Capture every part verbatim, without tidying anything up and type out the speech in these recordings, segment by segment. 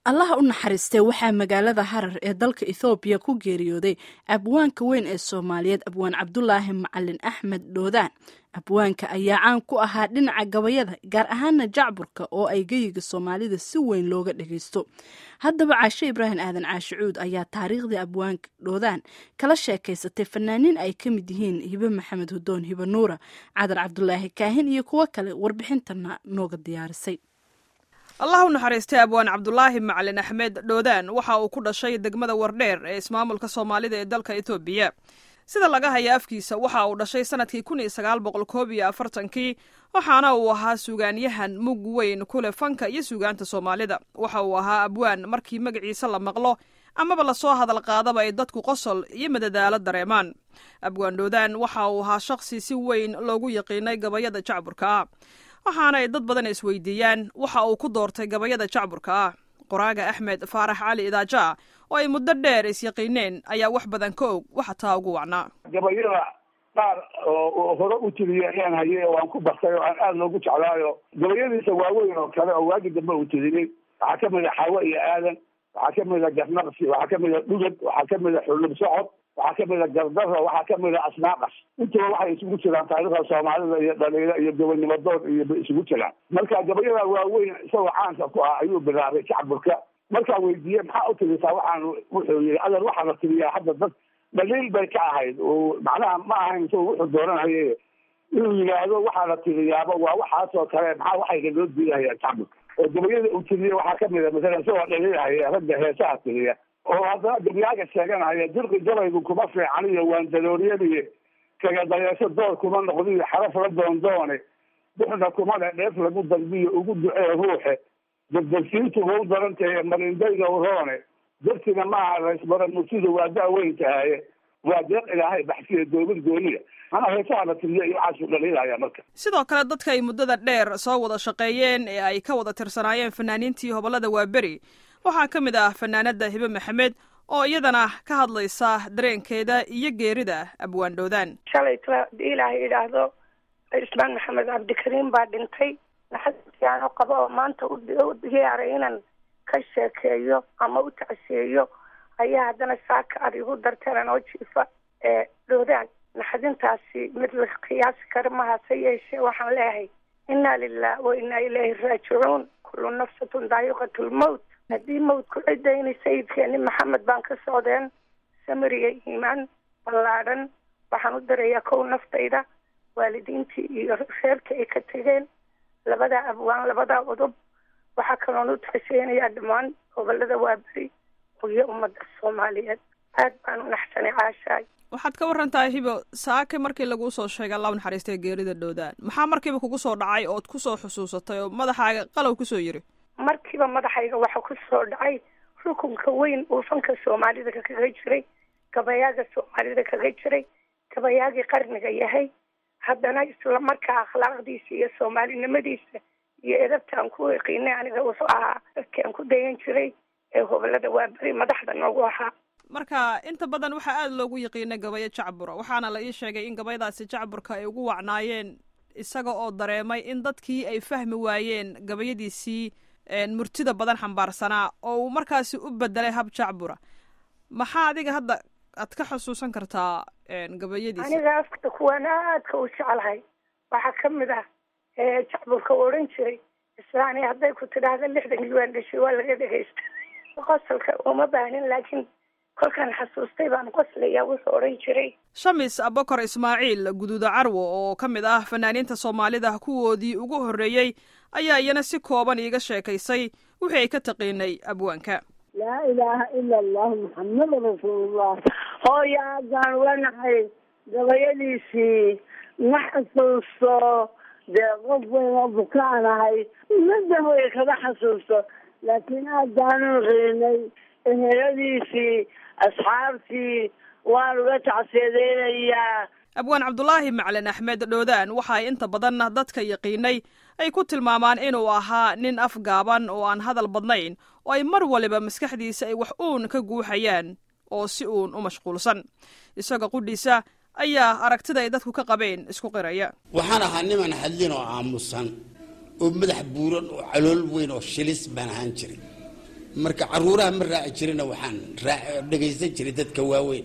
allaha u naxariistay waxaa magaalada harar ee dalka ethoobiya ku geeriyooday abwaanka weyn ee soomaaliyeed abwaan cabdulaahi macalin axmed dhoodaan. abwaanka ayaa caan ku ahaa dhinaca gabayada, gaar ahaana jacburka oo ay geyiga soomaalida si weyn looga dhagaysto. haddaba caashe ibraahim aadan caashe cuud ayaa taariikhdii abwaanka dhoodaan kala sheekaysatay fanaaniin ay ka mid yihiin hibe maxamed hudoon, hibe nuura, cadar cabdulaahi kaahin iyo kuwo kale. warbixintana nooga diyaarisay. allah u naxariistay abwaan cabdulaahi macalin axmed dhoodaan waxa uu ku dhashay degmada wardheer ee ismaamulka soomaalida ee dalka etoobiya. sida laga haya afkiisa waxa uu dhashay sanadkii kun iyo sagaal boqol koob iyo afartankii, waxaana uu ahaa suugaanyahan mug weyn kule fanka iyo suugaanta soomaalida. waxa uu ahaa abwaan markii magaciisa la maqlo amaba lasoo hadal qaadaba ay dadku qosol iyo madadaalo dareemaan. abwaan dhoodaan waxa uu ahaa shakhsi si weyn loogu yaqiinay gabayada jacburka ah, waxaana ay dad badan isweydiiyaan waxa uu ku doortay gabayada jacburka ah. qoraaga axmed faarax cali idaaja oo ay muddo dheer isyaqiineen ayaa wax badan ka og waxa taa ugu wacnaa. gabayada qaar oo hore u tiriyay ayaan hayay oo aan ku bartay oo aan aada loogu jeclaayo. gabayadiisa waaweyn oo kale oo waagi dambe uu tiriyey waxaa ka mid a xawe iyo aadan, waxaa ka mid a garnaqsi, waxaa ka mid a dhugad, waxaa ka mid a xullub socod, waxaa ka mid a gardaro, waxaa ka mid a asnaaqas. intaba waxay isugu jiraan taariikhda soomaalida iyo dhaliilo iyo gobonimadood iyo isugu jiraan. marka gabayada waaweyn isagoo caanka ku ah ayuu bilaabay jacburka. markaa weydiiyey maxaa u tirisaa, waxaan wuxuu yihi adan waxaa la tiriyaa hadda dad dhaliil bay ka ahayd oo macnaha ma ahayn isagoo wuxuu dooranaye inuu yidhaahdo waxaa la tiriyaaba waa waxaasoo kale, maxaa waxayga loo diidahaya jacburka. oo gabayada uu tiriye waxaa kamid a masalan isagoo dhaliilahaya ragga heesaha tiriya oo haddana gabyaaga sheeganaya dirqi gabaygu kuma fiican iyo waan darooriyadiyo kaga dayeesho door kuma noqdiyo xaraf la doondoone duxna kuma le dheef lagu dalbiyo ugu ducee ruuxe dabdalsiintu wau darantahe marindayga uroone dartina maaha laysmara murtida waa daaweyn tahaye waa deeq ilaahay baxsiya doobin gooniya manaa heesaha la tiriya iyo waxaasuu dhaliilaya. marka sidoo kale dadka ay muddada dheer soo wada shaqeeyeen ee ay ka wada tirsanaayeen fanaaniintii hobolada waaberi waxaa ka mid ah fanaanada hibe maxamed oo iyadana ka hadlaysa dareenkeeda iyo geerida abwaan dhoodaan. shalayto haddii ilaahay idhaahdo ismaan maxamed cabdikariim baa dhintay. naxasiyaano qabo oo maanta u diyaaray inaan ka sheekeeyo ama u tacsiyeeyo ayaa haddana saaka ad igu darteen oo jiifa ee dhoodaan. naxadintaasi mid la qiyaasi kara mahase yeeshee waxaan leeyahay inna lilah wa inna ilayhi raajicuun, kullu nafsatun daa'iqatu lmowt. haddii mawdku cidaynay sayidkeeni maxamed baan ka socdeen samiriya iimaan ballaadhan. waxaan u darayaa kow naftayda, waalidiintii iyo reerka ay ka tegeen, labadaa abwaan, labadaa udub. waxaa kaloon u tacsiyeynayaa dhammaan gobolada waaberi iyo ummadda soomaaliyeed. aad baan u naxsanay caashaay. waxaad ka warantahay hibo, saake markii laguu soo sheegay allah u naxariistay geerida dhoodaan, maxaa markiiba kugu soo dhacay ood kusoo xusuusatay oo madaxaaga qalow kusoo yiri? markiiba madaxayga waxa ku soo dhacay rukunka weyn uu fanka soomaalida kaga jiray, gabayaaga soomaalida kaga jiray, gabayaagii qarniga yahay, haddana isla markaa akhlaaqdiisa iyo soomaalinimadiisa iyo edabtaan ku yaqiinay aniga wuxuu ahaa dadkaan ku dayan jiray ee hobolada waaberi madaxda noogu ahaa. marka inta badan waxaa aada loogu yaqiinay gabayo jacbura, waxaana la ii sheegay in gabayadaasi jacburka ay ugu wacnaayeen isaga oo dareemay in dadkii ay fahmi waayeen gabayadiisii murtida badan xambaarsanaa oo uu markaasi u bedelay hab jacbura. maxaa adiga hadda aad ka xusuusan kartaa gabayadiisa? aniga afka kuwaan aadka u jeclahay waxaa ka mid ah jacburka u odhan jiray islaani hadday ku tidhaahda lixdankii waan dhashay waa laga dhegaysta. qosolka uma baahnin, laakiin kolkaan xasuustay baan qoslaya. wuxuu odhan jiray shamis abokor ismaaciil guduuda carwo oo ka mid ah fanaaniinta soomaalida kuwoodii ugu horreeyey ayaa iyana si kooban iiga sheekaysay wixii ay ka taqiinay abwaanka. laa ilaaha ila allahu maxameda rasuulullah. hooya aadaan uga naxay gabayadiisii ma xasuusto dee qof weyn oo bukaanahay midda hooya kaga xasuusto, laakiin aadaanu qiinay eheladiisii asxaabtii waan uga tacsiyadeynayaa. abwaan cabdulaahi macalin axmed dhoodaan waxa ay inta badan dadka yaqiinay ay ku tilmaamaan inuu ahaa nin afgaaban oo aan hadal badnayn oo ay mar waliba maskaxdiisa ay wax uun ka guuxayaan oo si uun u mashquulsan. isaga qudhiisa ayaa aragtida ay dadku ka qabeen isku qiraya. waxaan ahaa niman hadlin oo aamusan oo madax buuran oo calool weyn oo shilis baan ahaan jiray. marka caruuraha ma raaci jirina waxaan dhagaysan jiray dadka waaweyn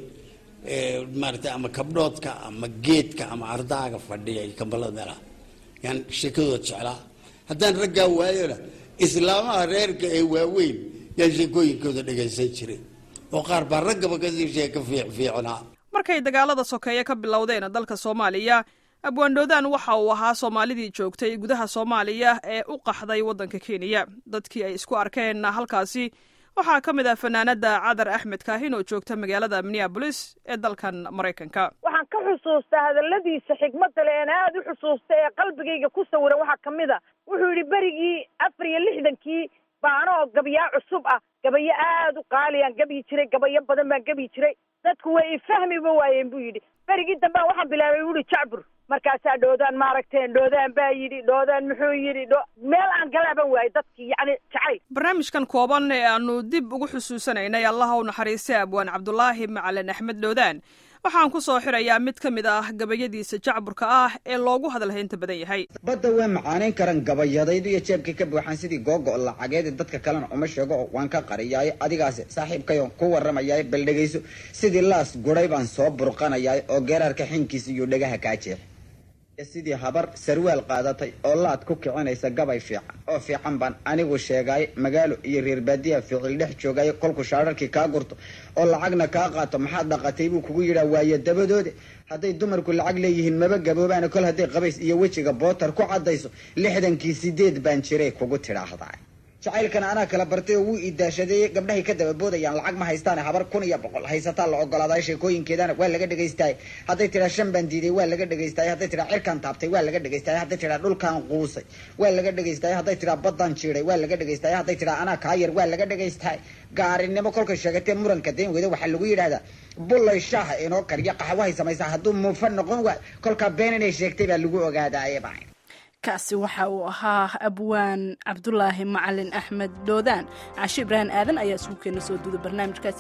ee maartay ama kabdhoodka ama geedka ama ardaaga fadhiya kambalada meelaha yaan sheekadooda jeclaa haddaan raggaa waayona islaamaha reerka ee waaweyn yaan sheekooyinkooda dhagaysan jiray oo qaar baa raggaba kasii sheeka fiicfiicnaa markay dagaalada sokeeye ka bilowdeen dalka Soomaaliya abwaan Dhoodaan waxa uu ahaa Soomaalidii joogtay gudaha Soomaaliya ee u qaxday wadanka Kenya dadkii ay isku arkeen halkaasi waxaa ka mid ah fanaanada Cadar Axmed Kaahin oo joogta magaalada Minneapolis ee dalkan Mareykanka waxaan ka xusuustaa hadaladiisa xigmad leh ee aad u xusuustay ee qalbigayga ku sawiran waxa kamid ah wuxuu yiri barigii afar iyo lixdankii baano gabiya cusub ah gabiya aad u qaaliyan gabi jiray gabiya badan baan gabi jiray dadku way fahmi waayeen buu yiri barigii dambe waxaan bilaabay wuu jacbur markaasaa Dhoodaan maaragteen Dhoodaan baa yiri Dhoodaan muxuu yiri meel aan galaaban waay dadkii yani jacayl barnaamijkan kooban ee aanu dib ugu xusuusanaynay Allah u naxariistay abwaan Cabdulaahi Macalin Axmed Dhoodaan waxaan ku soo xirayaa mid ka mid ah gabayadiisa jacburka ah ee loogu hadalhaynta badan yahay badda way macaaneyn karan gabayadaydu iyo jeebkii ka buuxan sidii googo lacageed dadka kalena uma sheego waan ka qariyay adigaas saaxiibkayo ku waramayay bal dhageyso sidii laas guray baan soo burqanayay oo geerarka xinkiisa iyo dhagaha ka jeex sidii habar sarwaal qaadatay oo laad ku kicinaysa gabay fiican oo fiican baan anigu sheegay magaalo iyo reer baadiya ficil dhex joogay kolku shaararkii ka gurto oo lacagna ka qaato maxaad dhaqatay buu kugu yiraahdaa waaye dabadood haday dumarku lacag leeyihiin maba gaboobaan kol haday qabays iyo wajiga bootar ku cadayso lixdankii sideed baan jiray kugu tiraahdaa jacaylkan ana kala bartay oo uu idaashaday gabdhahay ka daba boodayaan lacag ma haystaan habar kun iyo boqol haysata la ogolaaday sheekooyinkeedana waa laga dhageystay haday tira shan baan diiday waa laga dhageystay haday tira cirkan taabtay waa laga dhageystay haday tira dhulkan quusay waa laga dhageystay haday tira badan jiiray waa laga dhageystay haday tira ana ka yar waa laga dhageystay gaarinimo kolka sheegatay muranka deen wada waxa lagu yiraahdaa bullay shaah inoo kariya qaxwo hay samaysaa haduu muufan noqon waa kolka been inay sheegtay baa lagu ogaaday baa kaasi waxa uu ahaa abwaan Cabdulaahi Macalin Axmed Dhoodaan Caashi Ibrahim Aadan ayaa isku keenay soo duuday barnaamijkaasi